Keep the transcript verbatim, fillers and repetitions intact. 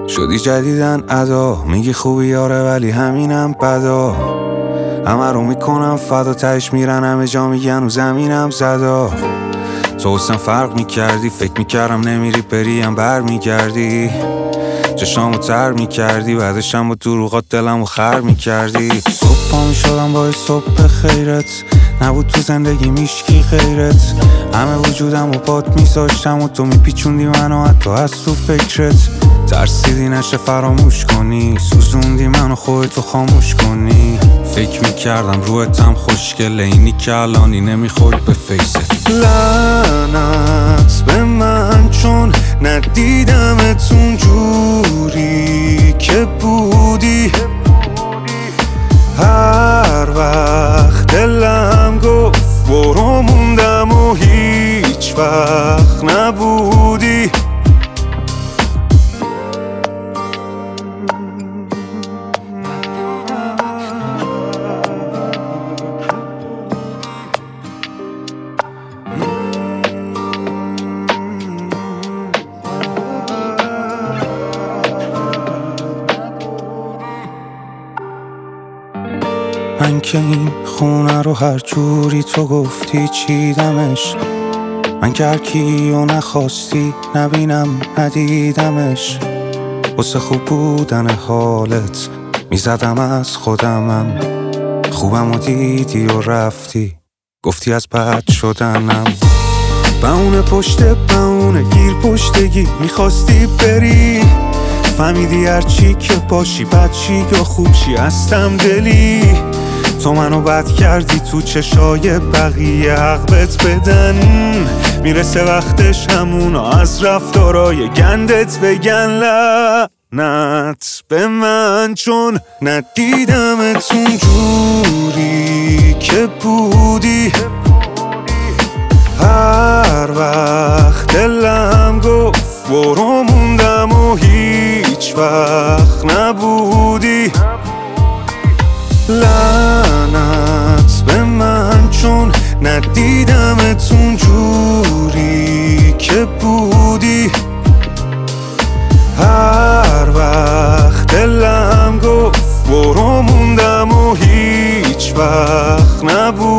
شدی جدیدن ادا، میگی خوبی یاره ولی همینم بدا. همه رو میکنم فدا، تهش میرن همه جا میگن و زمینم زدا. تو حسن فرق میکردی، فکر میکردم نمیری بریم بر میگردی. چشامو تر میکردی، بعدشم با دروغات دلمو خر میکردی. صبح پا میشدم با صبح خیرت، نبود تو زندگی میشکی غیرت. همه وجودم و باد میذاشتم و تو میپیچوندی منو حتی از تو فکرت. ترسیدی نشه فراموش کنی، سوزوندی منو خودتو خاموش کنی. فکر میکردم روحتم خوشگله، اینی که الانی نمیخورد به فیست. لعنت به من چون ندیدمت اونجوری که بودی. هر وقت دلم گفت برو موندم و هیچ وقت نبودی. من که این خونه رو هر جوری تو گفتی چیدمش. من که هرکی و نخواستی نبینم ندیدمش. واسه خوب بودن حالت میزدم از خودمم. خوبم و دیدی و رفتی، گفتی از بد شدنم. بهونه پشت بهونه گیر پشتگی میخواستی بری. فهمیدی هرچی که باشی بد چی یا خوب چی هستم دلی. تو منو بد کردی تو چشای بقیه حق بهت بدن. میرسه وقتش همونو از رفتارای گندت بگن. لعنت به من چون ندیدمت اونجوری که بودی. هر وقت دلم گفت برو موندم و هیچ وقت نبودی. لعنت به من چون ندیدمت اونجوری که بودی. هر وقت دلم گفت برو موندم و هیچ وقت نبودی.